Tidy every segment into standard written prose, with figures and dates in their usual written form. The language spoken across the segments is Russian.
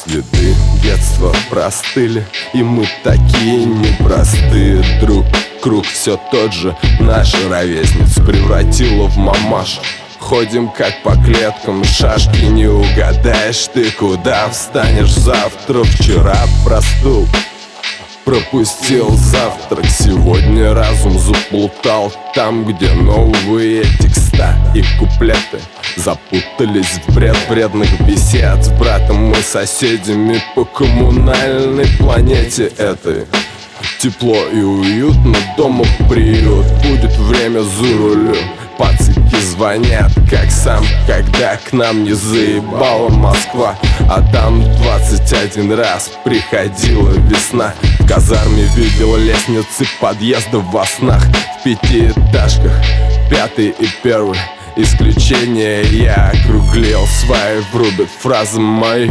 Следы детства простыли, и мы такие непростые. Друг, круг все тот же, наша ровесница превратила в мамаш. Ходим как по клеткам, шашки не угадаешь ты, куда встанешь завтра. Вчера простыл, пропустил завтрак. Сегодня разум заплутал там, где новые текста и куплеты запутались в бред вредных бесед. С братом мы соседями по коммунальной планете этой. Тепло и уютно, дома приют. Будет время за рулем, пацики звонят, как сам, когда к нам не заебала Москва. А там 21 раз приходила весна. В казарме видел лестницы подъезда во снах. В пятиэтажках, пятый и первый. Исключение я округлил, сваи врубят фразы мои.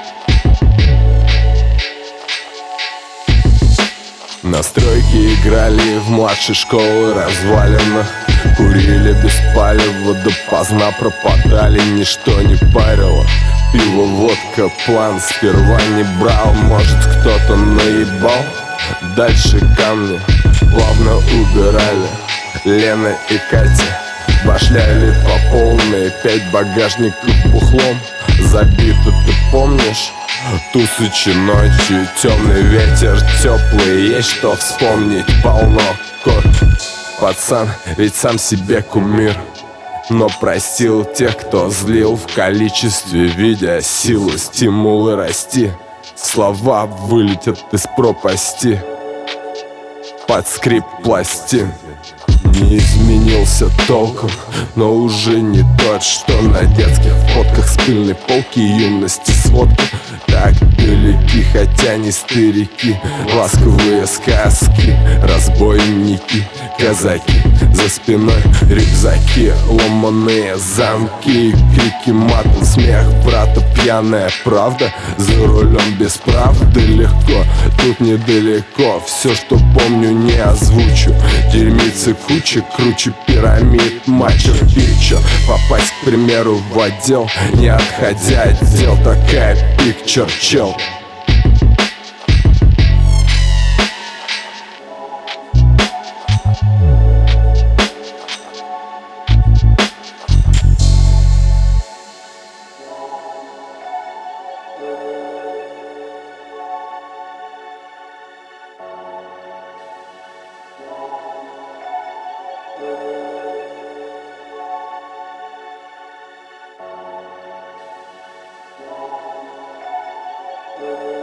На стройке играли в младшей школы развалинах. Курили без палева, допоздна пропадали, ничто не парило. Пиво, водка, план сперва не брал. Может, кто-то наебал. Дальше камни плавно убирали. Лена и Катя башляли по полной. 5 багажников бухлом забито, ты помнишь? Тусычи ночью, темный ветер, теплый, есть что вспомнить, полно корки. Пацан ведь сам себе кумир, но простил тех, кто злил в количестве, видя силу, стимулы расти. Слова вылетят из пропасти под скрип пластин. Не изменился толком, но уже не тот, что на детских фотках с пыльной полки юности сводки. Так далеки, хотя не старики, ласковые сказки, разбойники, казаки, за спиной рюкзаки, ломаные замки, крики матом, смех брата, пьяная правда. За рулем без правды легко, тут недалеко. Все, что помню, не озвучу. Дерьмицы куча, круче пирамид, Мачо Пикчу. Попасть, к примеру, в отдел, не отходя от дел, такая пикчер чел. Yeah.